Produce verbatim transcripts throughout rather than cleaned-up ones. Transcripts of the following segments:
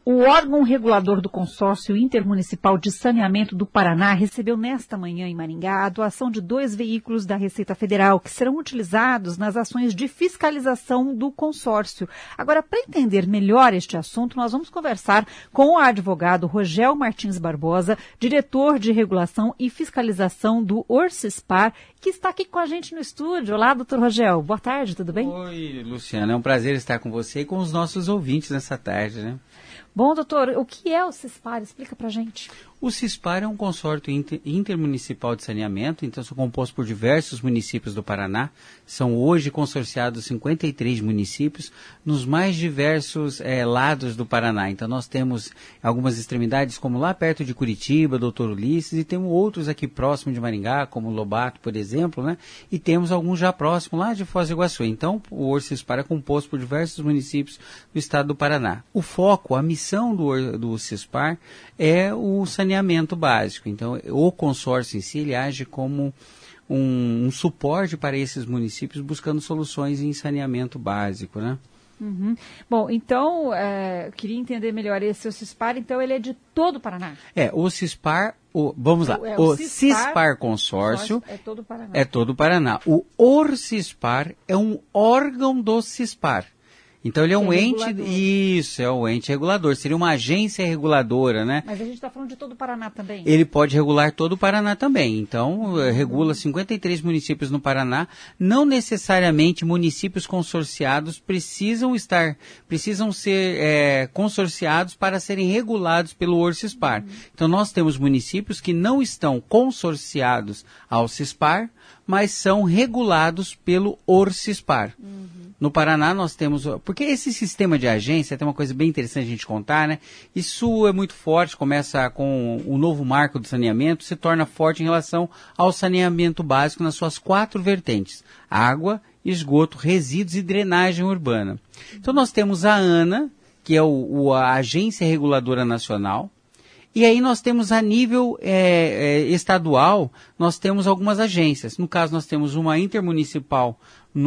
O órgão regulador do Consórcio Intermunicipal de Saneamento do Paraná recebeu nesta manhã em Maringá a doação de dois veículos da Receita Federal que serão utilizados nas ações de fiscalização do consórcio. Agora, para entender melhor este assunto, nós vamos conversar com o advogado Rogel Martins Barbosa, diretor de regulação e fiscalização do Orcispar, que está aqui com a gente no estúdio. Olá, doutor Rogel. Boa tarde, tudo bem? Oi, Luciana. É um prazer estar com você e com os nossos ouvintes nessa tarde, né? Bom, doutor, o que é o Cispar? Explica pra gente. O Cispar é um consórcio inter, intermunicipal de saneamento, então são composto por diversos municípios do Paraná. São hoje consorciados cinquenta e três municípios nos mais diversos é, lados do Paraná. Então nós temos algumas extremidades, como lá perto de Curitiba, doutor Ulisses, e temos outros aqui próximo de Maringá, como Lobato, por exemplo, né? E temos alguns já próximos lá de Foz do Iguaçu. Então o Orcispar é composto por diversos municípios do estado do Paraná. O foco, a missão do, do Cispar é o saneamento básico. Então, o consórcio em si, ele age como um, um suporte para esses municípios buscando soluções em saneamento básico, né? Uhum. Bom, então, é, eu queria entender melhor esse o Cispar, então ele é de todo o Paraná? É, o Cispar, o, vamos lá, é, o, o Cispar, Cispar Consórcio é todo o Paraná. É todo o Paraná. O Orcispar é um órgão do Cispar. Então ele é um é ente, regulador. Isso, é um ente regulador, seria uma agência reguladora, né? Mas a gente está falando de todo o Paraná também? Ele pode regular todo o Paraná também, então uhum. regula cinquenta e três municípios no Paraná, não necessariamente municípios consorciados precisam estar, precisam ser é, consorciados para serem regulados pelo Orcispar. Uhum. Então nós temos municípios que não estão consorciados ao Cispar, mas são regulados pelo Orcispar. Uhum. No Paraná nós temos... Porque esse sistema de agência tem uma coisa bem interessante a gente contar, né? Isso é muito forte, começa com o novo marco do saneamento, se torna forte em relação ao saneamento básico nas suas quatro vertentes. Água, esgoto, resíduos e drenagem urbana. Então nós temos a ANA, que é o, o, a Agência Reguladora Nacional. E aí nós temos a nível é, é, estadual, nós temos algumas agências. No caso, nós temos uma intermunicipal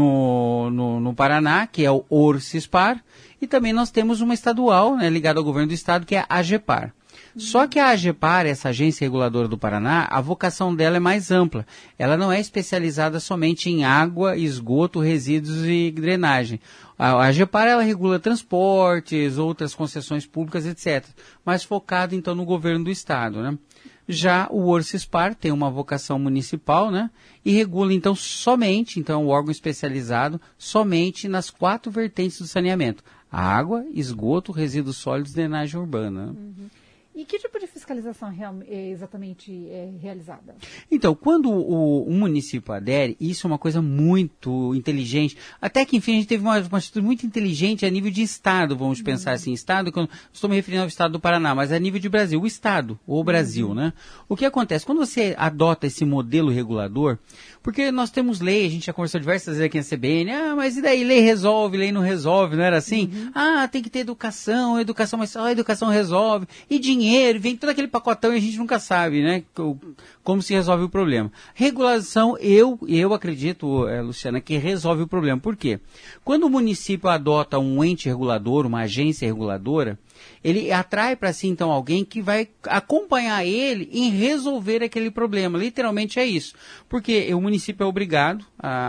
no, no, no Paraná, que é o Orcispar, e também nós temos uma estadual, né, ligada ao governo do estado, que é a AGEPAR. Uhum. Só que a AGEPAR, essa agência reguladora do Paraná, a vocação dela é mais ampla. Ela não é especializada somente em água, esgoto, resíduos e drenagem. A AGEPAR, ela regula transportes, outras concessões públicas, etcétera. Mas focado, então, no governo do estado, né? Já o Orcispar tem uma vocação municipal, né? E regula, então, somente, então, o órgão especializado, somente nas quatro vertentes do saneamento. Água, esgoto, resíduos sólidos e drenagem urbana. Uhum. E que tipo de fiscalização é exatamente é realizada? Então, quando o, o município adere, isso é uma coisa muito inteligente. Até que, enfim, a gente teve uma, uma atitude muito inteligente a nível de Estado, vamos uhum. pensar assim. Estado, quando, estou me referindo ao Estado do Paraná, mas a nível de Brasil. O Estado, o Brasil, uhum. né? O que acontece? Quando você adota esse modelo regulador, porque nós temos lei, a gente já conversou diversas vezes aqui na C B N, ah, mas e daí? Lei resolve, lei não resolve, não era assim? Uhum. Ah, tem que ter educação, educação, mas só a educação resolve. E dinheiro, vem todo aquele pacotão e a gente nunca sabe, né, como se resolve o problema. Regulação, eu, eu acredito, é, Luciana, que resolve o problema. Por quê? Quando o município adota um ente regulador, uma agência reguladora, ele atrai para si, então, alguém que vai acompanhar ele em resolver aquele problema. Literalmente é isso. Porque o município é obrigado,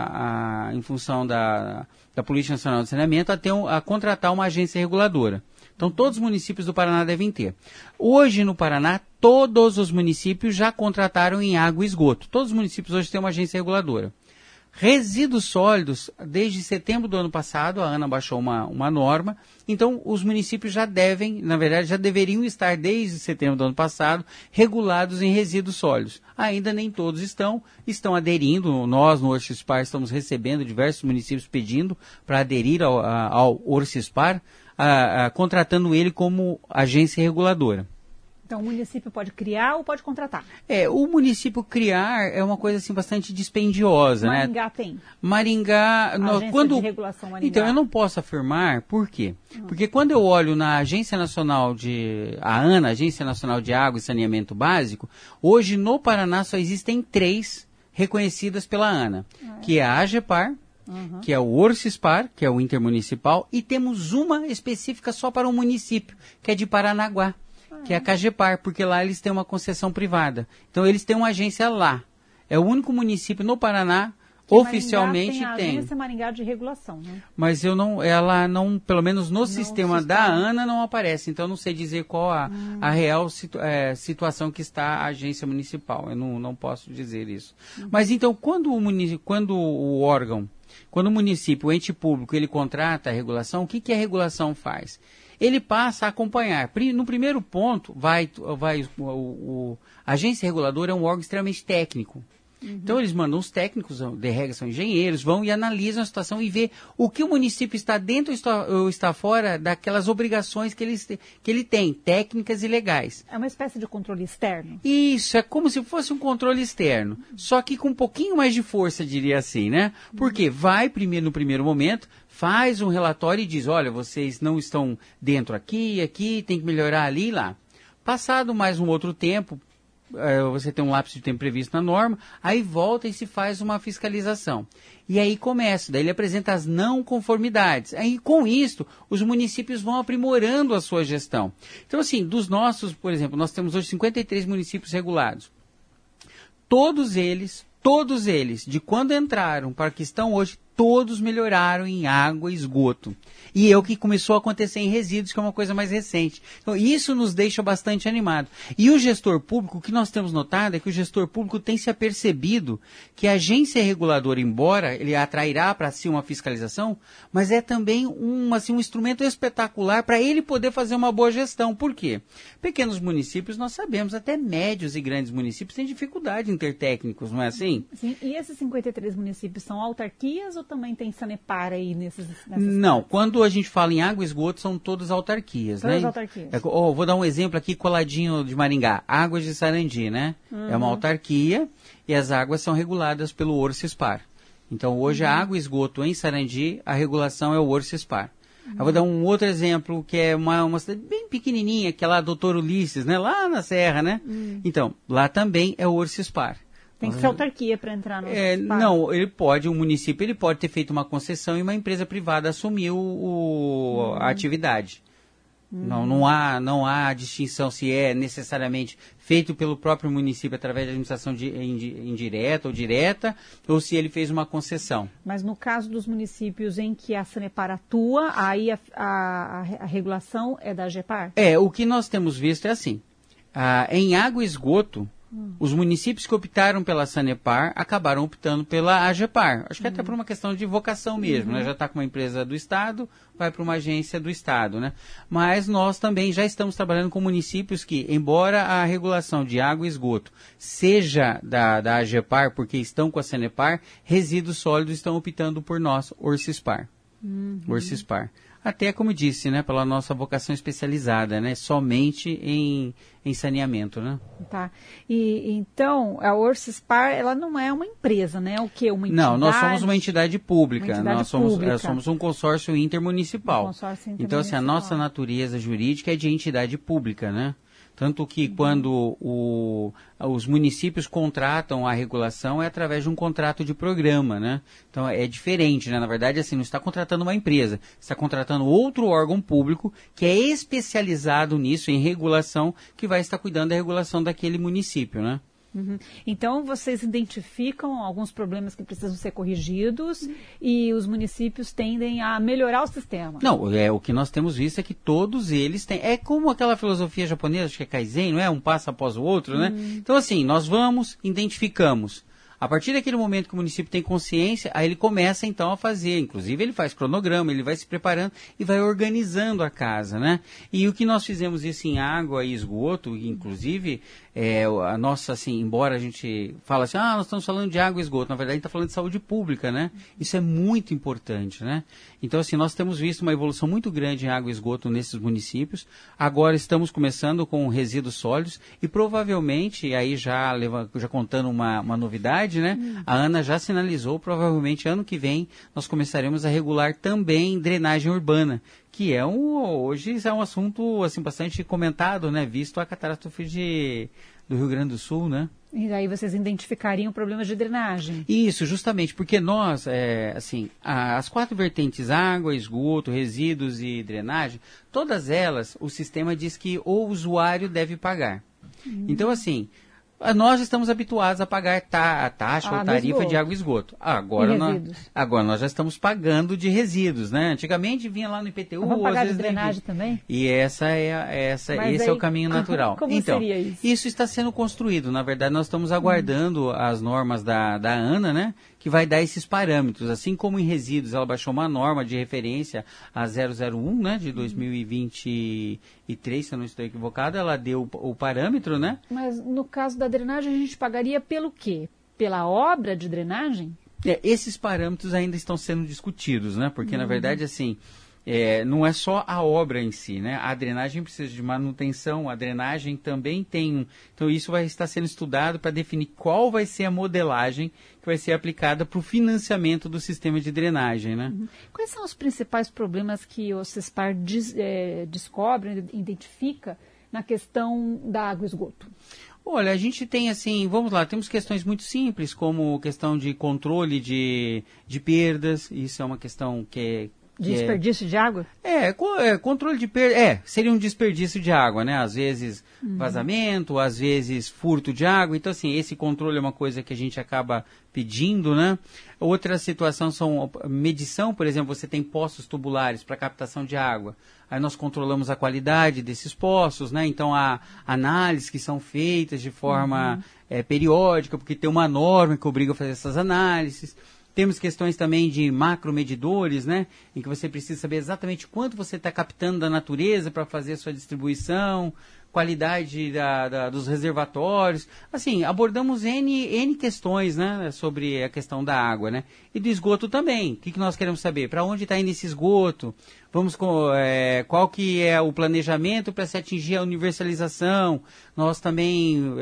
a, a, em função da, da Política Nacional de Saneamento, a, ter um, a contratar uma agência reguladora. Então, todos os municípios do Paraná devem ter. Hoje, no Paraná, todos os municípios já contrataram em água e esgoto. Todos os municípios hoje têm uma agência reguladora. Resíduos sólidos, desde setembro do ano passado, a ANA baixou uma, uma norma, então os municípios já devem, na verdade, já deveriam estar desde setembro do ano passado, regulados em resíduos sólidos. Ainda nem todos estão, estão aderindo, nós no Orcispar estamos recebendo diversos municípios pedindo para aderir ao, ao Orcispar, a, a, contratando ele como agência reguladora. Então, o município pode criar ou pode contratar? É, o município criar é uma coisa assim bastante dispendiosa, Maringá né? Maringá tem? Maringá... No, Agência quando, de regulação Maringá. Então, eu não posso afirmar, por quê? Uhum. Porque quando eu olho na Agência Nacional de... A ANA, Agência Nacional de Água e Saneamento Básico, hoje no Paraná só existem três reconhecidas pela ANA, ah, é? Que é a AGEPAR, uhum. que é o Orcispar, que é o intermunicipal, e temos uma específica só para um município, que é de Paranaguá, ah, que é a Cagepar, porque lá eles têm uma concessão privada. Então eles têm uma agência lá. É o único município no Paraná que oficialmente Maringá tem. tem. A agência Maringá de regulação, né? Mas eu não, ela não, pelo menos no, no sistema, sistema da ANA não aparece. Então eu não sei dizer qual a, hum. a real situ, é, situação que está a agência municipal. Eu não, não posso dizer isso. Uhum. Mas então quando o, munic, quando o órgão, quando o município, o ente público, ele contrata a regulação, o que, que a regulação faz? Ele passa a acompanhar. No primeiro ponto, vai, vai o, o, a agência reguladora é um órgão extremamente técnico. Uhum. Então eles mandam os técnicos, de regra são engenheiros, vão e analisam a situação e vê o que o município está dentro ou está, ou está fora daquelas obrigações que ele, que ele tem, técnicas e legais. É uma espécie de controle externo? Isso, é como se fosse um controle externo, uhum. só que com um pouquinho mais de força, diria assim, né? Porque uhum. vai primeiro, no primeiro momento, faz um relatório e diz, olha, vocês não estão dentro aqui, aqui, tem que melhorar ali e lá. Passado mais um outro tempo, você tem um lapso de tempo previsto na norma, aí volta e se faz uma fiscalização. E aí começa, daí ele apresenta as não conformidades. Aí com isso, os municípios vão aprimorando a sua gestão. Então assim, dos nossos, por exemplo, nós temos hoje cinquenta e três municípios regulados. Todos eles, todos eles, de quando entraram para que estão hoje, todos melhoraram em água e esgoto. E é o que começou a acontecer em resíduos, que é uma coisa mais recente. Então, isso nos deixa bastante animado. E o gestor público, o que nós temos notado é que o gestor público tem se apercebido que a agência reguladora, embora ele atrairá para si uma fiscalização, mas é também um, assim, um instrumento espetacular para ele poder fazer uma boa gestão. Por quê? Pequenos municípios, nós sabemos, até médios e grandes municípios têm dificuldade em ter técnicos, não é assim? Sim. E esses cinquenta e três municípios são autarquias ou também tem Sanepar aí nesses? nessas Não, partes? Quando a gente fala em água e esgoto, são todas autarquias, todas né? autarquias. É, oh, vou dar um exemplo aqui coladinho de Maringá. Águas de Sarandi, né? Uhum. É uma autarquia e as águas são reguladas pelo Orcispar. Então, hoje, uhum. a água e esgoto em Sarandi, a regulação é o Orcispar. Uhum. Eu vou dar um outro exemplo, que é uma, uma cidade bem pequenininha, que é lá doutor Ulisses, né? Lá na Serra, né? Uhum. Então, lá também é o Orcispar. Tem que ser autarquia para entrar no é, Não, ele pode, o município ele pode ter feito uma concessão e uma empresa privada assumiu o, a atividade. Uhum. Não, não, há, não há distinção se é necessariamente feito pelo próprio município através da administração de, indireta ou direta, ou se ele fez uma concessão. Mas no caso dos municípios em que a Sanepar atua, aí a, a, a regulação é da AGEPAR? É, o que nós temos visto é assim, ah, em água e esgoto, Hum. os municípios que optaram pela Sanepar acabaram optando pela AGEPAR. Acho que hum. até por uma questão de vocação mesmo, uhum. né? Já está com uma empresa do Estado, vai para uma agência do Estado, né? Mas nós também já estamos trabalhando com municípios que, embora a regulação de água e esgoto seja da, da AGEPAR, porque estão com a Sanepar, resíduos sólidos estão optando por nós, Orcispar. Uhum. Orcispar. Até, como disse, né, pela nossa vocação especializada, né, somente em, em saneamento, né? Tá. E, então, a Orcispar, ela não é uma empresa, né? O quê? Uma entidade? Não, nós somos uma entidade pública. Uma entidade nós somos, pública. É, somos um consórcio intermunicipal. Um consórcio intermunicipal. Então, assim, a nossa natureza jurídica é de entidade pública, né? Tanto que uhum. quando o, os municípios contratam a regulação é através de um contrato de programa, né? Então é diferente, né? Na verdade, assim, não está contratando uma empresa, está contratando outro órgão público que é especializado nisso, em regulação, que vai estar cuidando da regulação daquele município, né? Uhum. Então, vocês identificam alguns problemas que precisam ser corrigidos uhum. e os municípios tendem a melhorar o sistema. Não, é, o que nós temos visto é que todos eles têm... É como aquela filosofia japonesa, acho que é Kaizen, não é? Um passo após o outro, uhum. né? Então, assim, nós vamos, identificamos. A partir daquele momento que o município tem consciência, aí ele começa então a fazer, inclusive ele faz cronograma, ele vai se preparando e vai organizando a casa, né? E o que nós fizemos isso em água e esgoto, inclusive, é, a nossa, assim, embora a gente fale assim, ah, nós estamos falando de água e esgoto, na verdade a gente está falando de saúde pública, né? Isso é muito importante, né? Então, assim, nós temos visto uma evolução muito grande em água e esgoto nesses municípios, agora estamos começando com resíduos sólidos e provavelmente, aí já, já contando uma, uma novidade, verdade, né, hum. a ANA já sinalizou, provavelmente ano que vem nós começaremos a regular também drenagem urbana, que é um, hoje é um assunto assim, bastante comentado, né, visto a catástrofe de, do Rio Grande do Sul, né? E aí vocês identificariam problemas de drenagem? Isso, justamente, porque nós, é, assim, a, as quatro vertentes, água, esgoto, resíduos e drenagem, todas elas, o sistema diz que o usuário deve pagar. Hum. Então, assim, nós estamos habituados a pagar ta, a taxa ah, ou tarifa de água e esgoto. Agora nós, agora nós já estamos pagando de resíduos, né? Antigamente vinha lá no I P T U. Vamos pagar de drenagem também? E essa é, essa, esse aí, é o caminho natural. Como então, seria isso? Isso está sendo construído. Na verdade, nós estamos aguardando hum. as normas da, da ANA, né? Que vai dar esses parâmetros. Assim como em resíduos ela baixou uma norma de referência a zero zero um, né, de dois mil e vinte e três, se eu não estou equivocado, ela deu o, o parâmetro, né? Mas no caso da drenagem a gente pagaria pelo quê? Pela obra de drenagem? É, esses parâmetros ainda estão sendo discutidos, né? Porque, uhum. na verdade, assim, é, não é só a obra em si, né? A drenagem precisa de manutenção, a drenagem também tem um... Então, isso vai estar sendo estudado para definir qual vai ser a modelagem que vai ser aplicada para o financiamento do sistema de drenagem, né? Uhum. Quais são os principais problemas que o CESPAR des, é, descobre, identifica na questão da água e esgoto? Olha, a gente tem assim, vamos lá, temos questões muito simples, como questão de controle de, de perdas, isso é uma questão que é... De desperdício é, de água? É, co, é, controle de perda, é, seria um desperdício de água, né? Às vezes uhum. vazamento, às vezes furto de água, então assim, esse controle é uma coisa que a gente acaba pedindo, né? Outra situação são medição, por exemplo, você tem poços tubulares para captação de água, aí nós controlamos a qualidade desses poços, né? Então há análises que são feitas de forma uhum. é, periódica, porque tem uma norma que obriga a fazer essas análises. Temos questões também de macromedidores, né? Em que você precisa saber exatamente quanto você está captando da natureza para fazer a sua distribuição, qualidade da, da, dos reservatórios. Assim, abordamos N, N questões, né? Sobre a questão da água, né? E do esgoto também. O que, que nós queremos saber? Para onde está indo esse esgoto? Vamos com, é, qual que é o planejamento para se atingir a universalização? Nós também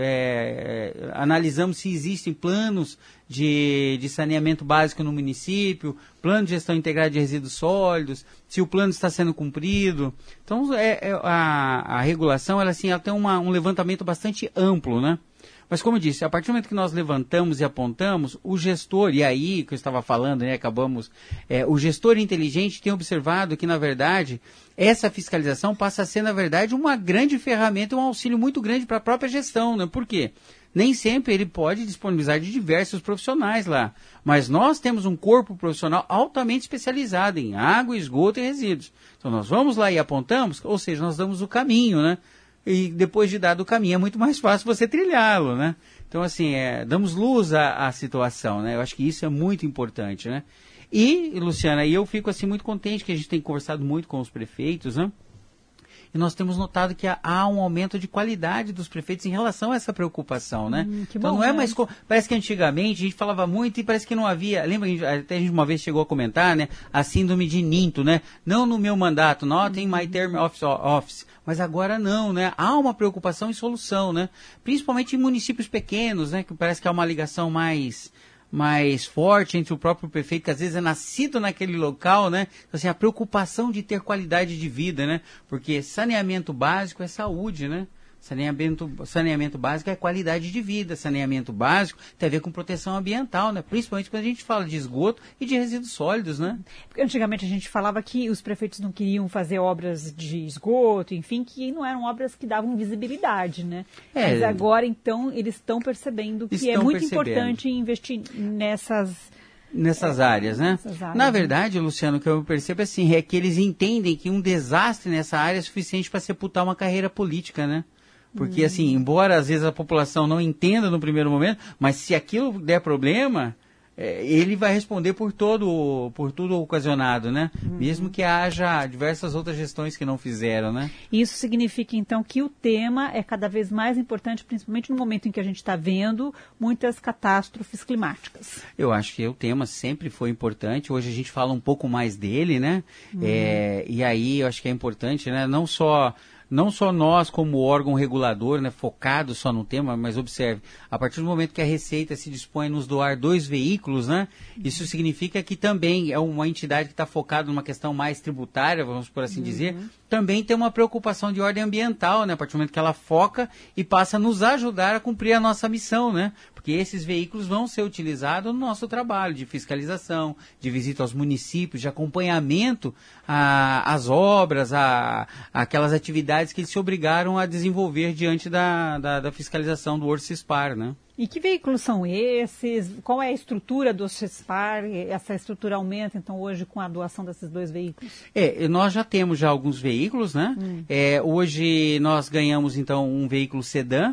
é, analisamos se existem planos de, de saneamento básico no município, plano de gestão integrada de resíduos sólidos, se o plano está sendo cumprido. Então, é, é, a, a regulação ela, assim, ela tem uma, um levantamento bastante amplo, né? Mas, como eu disse, a partir do momento que nós levantamos e apontamos, o gestor, e aí que eu estava falando, né, acabamos, é, o gestor inteligente tem observado que, na verdade, essa fiscalização passa a ser, na verdade, uma grande ferramenta, um auxílio muito grande para a própria gestão, né? Por quê? Nem sempre ele pode disponibilizar de diversos profissionais lá, mas nós temos um corpo profissional altamente especializado em água, esgoto e resíduos. Então, nós vamos lá e apontamos, ou seja, nós damos o caminho, né? E depois de dado o caminho, é muito mais fácil você trilhá-lo, né? Então, assim, é, damos luz à, à situação, né? Eu acho que isso é muito importante, né? E, Luciana, eu fico, assim, muito contente que a gente tem conversado muito com os prefeitos, né? E nós temos notado que há um aumento de qualidade dos prefeitos em relação a essa preocupação, né? Hum, que então bom, não é mais... Parece que antigamente a gente falava muito e parece que não havia... Lembra que a gente, até a gente uma vez chegou a comentar, né? A síndrome de Ninto, né? Não no meu mandato, not in my term of office. Mas agora não, né? Há uma preocupação em solução, né? Principalmente em municípios pequenos, né? Que parece que há uma ligação mais... mais forte entre o próprio prefeito, que às vezes é nascido naquele local, né? Então, assim, a preocupação de ter qualidade de vida, né? Porque saneamento básico é saúde, né? Saneamento, saneamento básico é qualidade de vida, saneamento básico tem a ver com proteção ambiental, né? Principalmente quando a gente fala de esgoto e de resíduos sólidos, né? Porque antigamente a gente falava que os prefeitos não queriam fazer obras de esgoto, enfim, que não eram obras que davam visibilidade, né? É, mas agora, então, eles estão percebendo que estão é muito percebendo. importante investir nessas... Nessas é, áreas, né? Nessas áreas, Na verdade, né? Luciano, o que eu percebo é assim, é que eles entendem que um desastre nessa área é suficiente para sepultar uma carreira política, né? Porque, hum. assim, embora às vezes a população não entenda no primeiro momento, mas se aquilo der problema, é, ele vai responder por todo, por tudo ocasionado, né? Hum. Mesmo que haja diversas outras gestões que não fizeram, né? Isso significa, então, que o tema é cada vez mais importante, principalmente no momento em que a gente está vendo muitas catástrofes climáticas. Eu acho que o tema sempre foi importante. Hoje a gente fala um pouco mais dele, né? Hum. É, e aí eu acho que é importante, né? Não só... não só nós como órgão regulador, né, focado só no tema, mas observe, a partir do momento que a Receita se dispõe a nos doar dois veículos, né, isso significa que também é uma entidade que está focada numa questão mais tributária, vamos por assim uhum. dizer, também tem uma preocupação de ordem ambiental, né, a partir do momento que ela foca e passa a nos ajudar a cumprir a nossa missão, né, porque esses veículos vão ser utilizados no nosso trabalho de fiscalização, de visita aos municípios, de acompanhamento às obras, a, a aquelas atividades que eles se obrigaram a desenvolver diante da, da, da fiscalização do Orcispar, né? E que veículos são esses? Qual é a estrutura do Orcispar? Essa estrutura aumenta, então, hoje com a doação desses dois veículos? É, nós já temos já alguns veículos, né? Hum. É, hoje nós ganhamos, então, um veículo sedã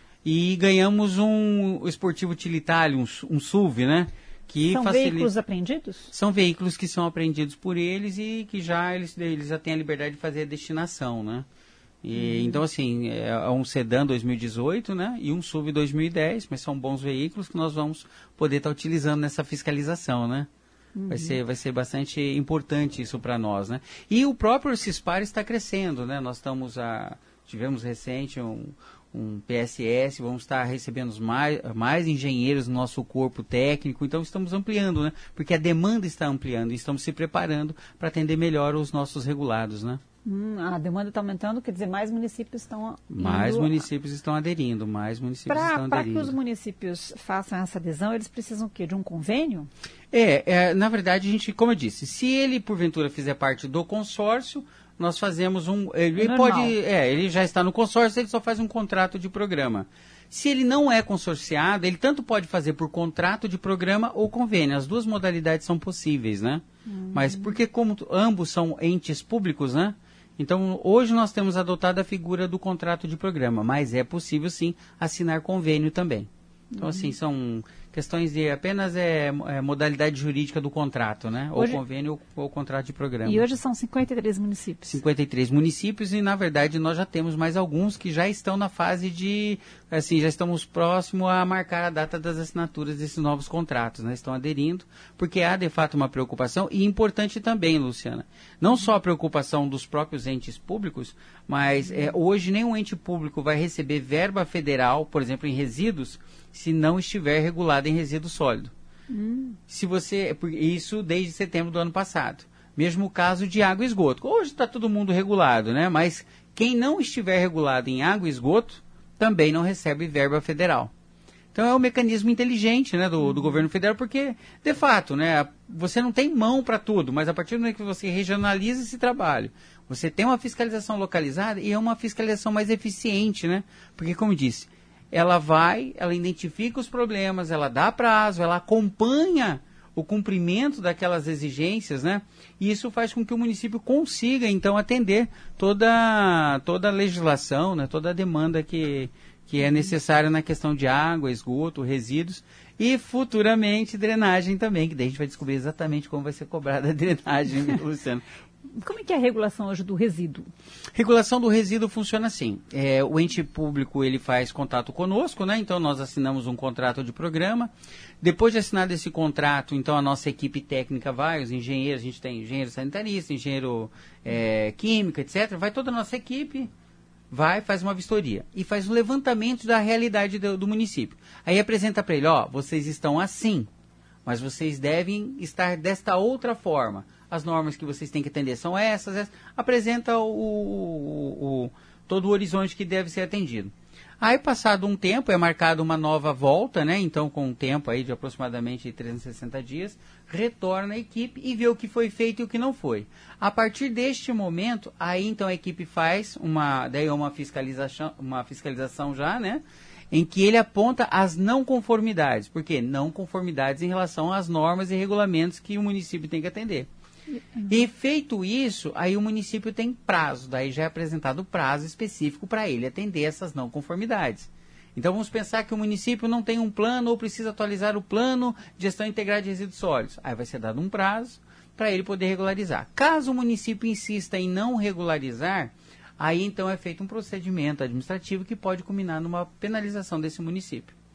e ganhamos um esportivo utilitário, um, um S U V, né? Que são facilita... veículos apreendidos? São veículos que são apreendidos por eles e que já eles, eles já têm a liberdade de fazer a destinação, né? E, hum. Então, assim, é um sedã dois mil e dezoito, né? E um S U V dois mil e dez, mas são bons veículos que nós vamos poder estar utilizando nessa fiscalização, né? Uhum. Vai ser, vai ser bastante importante isso para nós, né? E o próprio Orcispar está crescendo, né? Nós estamos a... tivemos recente um... um P S S, vamos estar recebendo mais, mais engenheiros no nosso corpo técnico, então estamos ampliando, né? Porque a demanda está ampliando e estamos se preparando para atender melhor os nossos regulados, né? Hum, a demanda está aumentando, quer dizer, mais municípios estão... Mais municípios estão aderindo, mais municípios pra, estão aderindo. Para que os municípios façam essa adesão, eles precisam o quê? De um convênio? É, é, na verdade, a gente, como eu disse, se ele, porventura, fizer parte do consórcio, nós fazemos um... Ele é pode... É, ele já está no consórcio, ele só faz um contrato de programa. Se ele não é consorciado, ele tanto pode fazer por contrato de programa ou convênio. As duas modalidades são possíveis, né? Uhum. Mas porque como ambos são entes públicos, né? Então, hoje nós temos adotado a figura do contrato de programa, mas é possível, sim, assinar convênio também. Então, uhum. assim, são questões de apenas é, é, modalidade jurídica do contrato, né? Hoje, ou convênio ou, ou contrato de programa. E hoje são cinquenta e três municípios. cinquenta e três municípios e, na verdade, nós já temos mais alguns que já estão na fase de, assim, já estamos próximos a marcar a data das assinaturas desses novos contratos, né? Estão aderindo, porque há, de fato, uma preocupação e importante também, Luciana, não só a preocupação dos próprios entes públicos, mas é, hoje nenhum ente público vai receber verba federal, por exemplo, em resíduos, se não estiver regulado em resíduo sólido. Hum. Se você, isso desde setembro do ano passado. Mesmo o caso de água e esgoto. Hoje está todo mundo regulado, né? Mas quem não estiver regulado em água e esgoto também não recebe verba federal. Então é um mecanismo inteligente, né, do, do governo federal, porque, de fato, né, você não tem mão para tudo, mas a partir do momento que você regionaliza esse trabalho, você tem uma fiscalização localizada e é uma fiscalização mais eficiente, né? Porque, como disse, ela vai, ela identifica os problemas, ela dá prazo, ela acompanha o cumprimento daquelas exigências, né? E isso faz com que o município consiga, então, atender toda, toda a legislação, né? Toda a demanda que, que é necessária na questão de água, esgoto, resíduos e, futuramente, drenagem também, que daí a gente vai descobrir exatamente como vai ser cobrada a drenagem, Luciano. Como é que é a regulação hoje do resíduo? Regulação do resíduo funciona assim. É, o ente público ele faz contato conosco, né? Então nós assinamos um contrato de programa. Depois de assinado esse contrato, então a nossa equipe técnica vai, os engenheiros, a gente tem engenheiro sanitarista, engenheiro é, químico, etcétera. Vai toda a nossa equipe, vai, faz uma vistoria e faz um levantamento da realidade do, do município. Aí apresenta para ele, ó, vocês estão assim, mas vocês devem estar desta outra forma. As normas que vocês têm que atender são essas, essas. Apresenta o, o, o, todo o horizonte que deve ser atendido. Aí, passado um tempo, é marcada uma nova volta, né? Então, com um tempo aí de aproximadamente trezentos e sessenta dias, retorna a equipe e vê o que foi feito e o que não foi. A partir deste momento, aí então a equipe faz uma, daí uma fiscalização, uma fiscalização já, né? Em que ele aponta as não conformidades. Por quê? Não conformidades em relação às normas e regulamentos que o município tem que atender. E feito isso, aí o município tem prazo, daí já é apresentado o prazo específico para ele atender essas não conformidades. Então vamos pensar que o município não tem um plano ou precisa atualizar o plano de gestão integrada de resíduos sólidos. Aí vai ser dado um prazo para ele poder regularizar. Caso o município insista em não regularizar, aí então é feito um procedimento administrativo que pode culminar numa penalização desse município.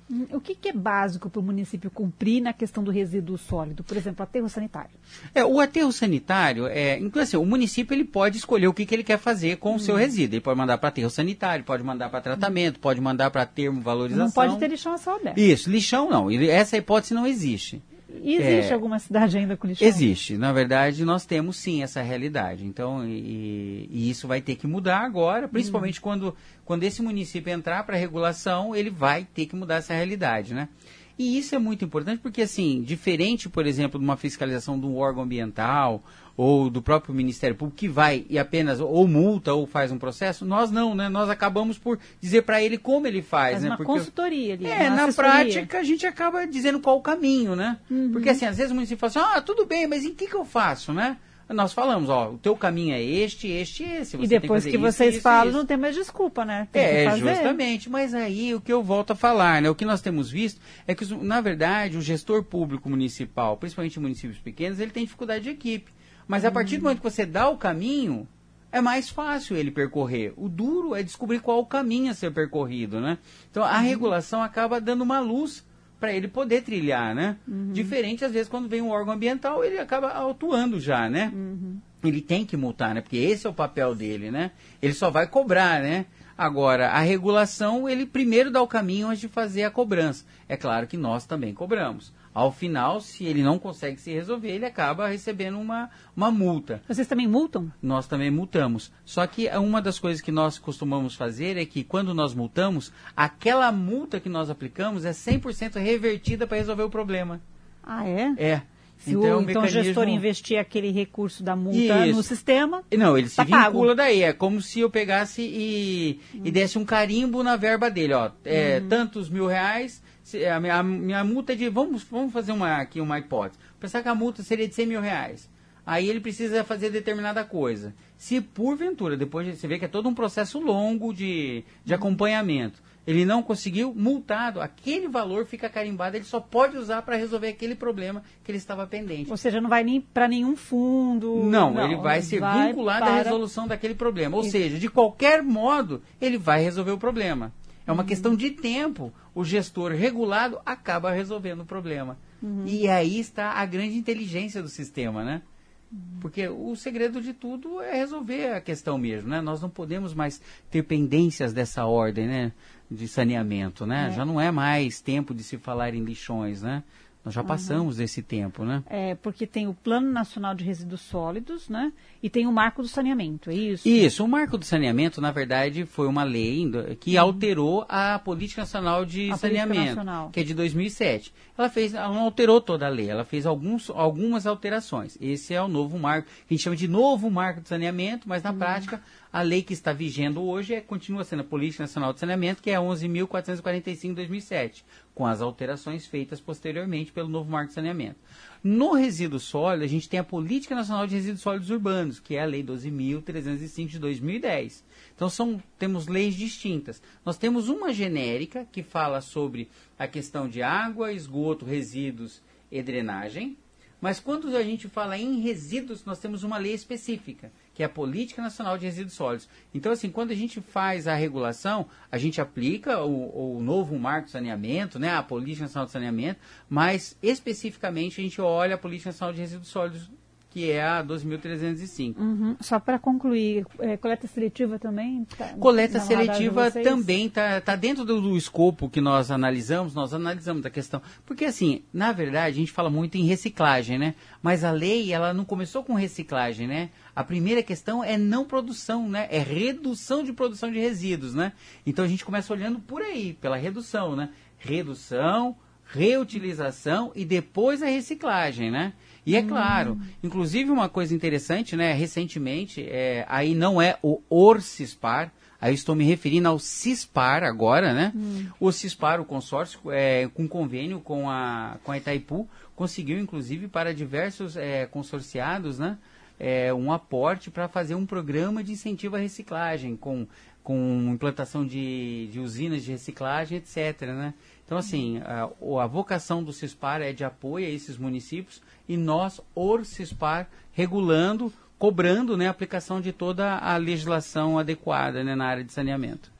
O que, que é básico para o município cumprir na questão do resíduo sólido? Por exemplo, aterro sanitário. É, o aterro sanitário, é, inclusive, assim, o município ele pode escolher o que, que ele quer fazer com hum. o seu resíduo. Ele pode mandar para aterro sanitário, pode mandar para tratamento, hum. pode mandar para termo valorização. Não pode ter lixão a céu aberto. Isso, lixão não. Essa hipótese não existe. E existe é, alguma cidade ainda com lixão? Existe. Na verdade, nós temos sim essa realidade. Então, e, e isso vai ter que mudar agora, principalmente hum. quando, quando esse município entrar para a regulação, ele vai ter que mudar essa realidade, né? E isso é muito importante porque, assim, diferente, por exemplo, de uma fiscalização de um órgão ambiental ou do próprio Ministério Público, que vai e apenas ou multa ou faz um processo, nós não, né? Nós acabamos por dizer para ele como ele faz, faz né? uma Porque, consultoria ali. É, na assessoria. Prática, a gente acaba dizendo qual o caminho, né? Uhum. Porque, assim, às vezes o município fala assim, ah, tudo bem, mas em que que eu faço, né? Nós falamos, ó, o teu caminho é este, este e esse. Você e depois tem que, que vocês isso, falam, isso. não tem mais desculpa, né? Tem é, que fazer. Justamente. Mas aí o que eu volto a falar, né? O que nós temos visto é que, na verdade, o gestor público municipal, principalmente em municípios pequenos, ele tem dificuldade de equipe. Mas a partir do momento que você dá o caminho, é mais fácil ele percorrer. O duro é descobrir qual o caminho a ser percorrido, né? Então, a uhum. regulação acaba dando uma luz para ele poder trilhar, né? Uhum. Diferente, às vezes, quando vem um órgão ambiental, ele acaba atuando já, né? Uhum. Ele tem que multar, né? Porque esse é o papel dele, né? Ele só vai cobrar, né? Agora, a regulação, ele primeiro dá o caminho antes de fazer a cobrança. É claro que nós também cobramos. Ao final, se ele não consegue se resolver, ele acaba recebendo uma, uma multa. Vocês também multam? Nós também multamos. Só que uma das coisas que nós costumamos fazer é que quando nós multamos, aquela multa que nós aplicamos é cem por cento revertida para resolver o problema. Ah, é? É. Se então, o, então mecanismo... o gestor investir aquele recurso da multa Isso. no sistema, não, ele tá se vincula pago. Daí. É como se eu pegasse e, hum. e desse um carimbo na verba dele. Ó, é, hum. Tantos mil reais, a minha, a minha multa é de... Vamos, vamos fazer uma, aqui uma hipótese. Pensar que a multa seria de cem mil reais. Aí ele precisa fazer determinada coisa. Se porventura, depois você vê que é todo um processo longo de, de hum. acompanhamento. Ele não conseguiu, multado, aquele valor fica carimbado, ele só pode usar para resolver aquele problema que ele estava pendente. Ou seja, não vai nem para nenhum fundo. Não, não, ele vai ser vai vinculado para... à resolução daquele problema. Ou Isso. seja, de qualquer modo, ele vai resolver o problema. É uma uhum. questão de tempo. O gestor regulado acaba resolvendo o problema. Uhum. E aí está a grande inteligência do sistema, né? Porque o segredo de tudo é resolver a questão mesmo, né? Nós não podemos mais ter pendências dessa ordem, né? De saneamento, né? É. Já não é mais tempo de se falar em lixões, né? Nós já passamos uhum. desse tempo, né? É, porque tem o Plano Nacional de Resíduos Sólidos, né? E tem o Marco do Saneamento, é isso? Isso, o Marco do Saneamento, na verdade, foi uma lei que uhum. alterou a Política Nacional de a Saneamento, que é de dois mil e sete. Ela fez, ela não alterou toda a lei, ela fez alguns, algumas alterações. Esse é o novo marco, que a gente chama de novo Marco do Saneamento, mas na uhum. prática, a lei que está vigendo hoje é, continua sendo a Política Nacional de Saneamento, que é onze mil quatrocentos e quarenta e cinco de dois mil e sete, com as alterações feitas posteriormente pelo novo Marco de Saneamento. No resíduo sólido, a gente tem a Política Nacional de Resíduos Sólidos Urbanos, que é a Lei doze mil trezentos e cinco de dois mil e dez. Então, são, temos leis distintas. Nós temos uma genérica que fala sobre a questão de água, esgoto, resíduos e drenagem. Mas quando a gente fala em resíduos, nós temos uma lei específica, que é a Política Nacional de Resíduos Sólidos. Então, assim, quando a gente faz a regulação, a gente aplica o, o novo marco de saneamento, né, a Política Nacional de Saneamento, mas especificamente a gente olha a Política Nacional de Resíduos Sólidos, que é a doze mil trezentos e cinco. Uhum. Só para concluir, é, coleta seletiva também? Tá coleta seletiva também está tá dentro do, do escopo que nós analisamos, nós analisamos a questão. Porque, assim, na verdade, a gente fala muito em reciclagem, né? Mas a lei, ela não começou com reciclagem, né? A primeira questão é não produção, né? É redução de produção de resíduos, né? Então, a gente começa olhando por aí, pela redução, né? Redução, reutilização e depois a reciclagem, né? E é claro, hum. inclusive uma coisa interessante, né? Recentemente, é, aí não é o Orcispar, aí estou me referindo ao Cispar agora, né? Hum. O Cispar, o consórcio, é, com convênio com a, com a Itaipu, conseguiu, inclusive, para diversos é, consorciados, né? É, um aporte para fazer um programa de incentivo à reciclagem, com, com implantação de, de usinas de reciclagem, etcétera, né? Então, assim, a, a vocação do Cispar é de apoio a esses municípios e nós, Orcispar, regulando, cobrando, né, a aplicação de toda a legislação adequada, né, na área de saneamento.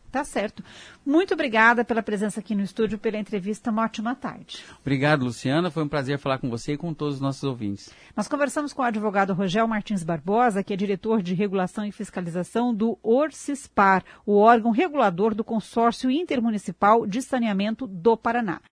Tá certo. Muito obrigada pela presença aqui no estúdio, pela entrevista. Uma ótima tarde. Obrigado, Luciana. Foi um prazer falar com você e com todos os nossos ouvintes. Nós conversamos com o advogado Rogel Martins Barbosa, que é diretor de Regulação e Fiscalização do Orcispar, o órgão regulador do Consórcio Intermunicipal de Saneamento do Paraná.